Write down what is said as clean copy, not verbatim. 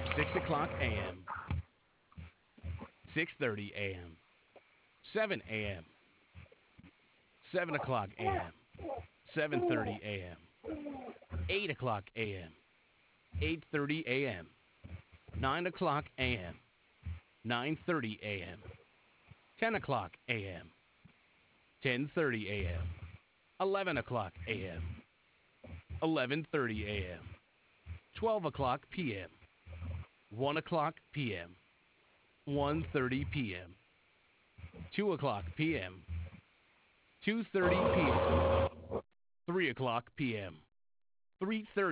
6 o'clock a.m., 6:30 a.m., 7 a.m., 7 o'clock a.m., 7:30 a.m., 8 o'clock a.m., 8:30 a.m., 9 o'clock a.m., 9:30 a.m., 10 o'clock a.m., 10:30 a.m., 11 o'clock a.m., 11:30 a.m., 12 o'clock p.m., 1 o'clock p.m., 1:30 p.m., 2 o'clock p.m., 2:30 p.m., 3 o'clock p.m., 3:30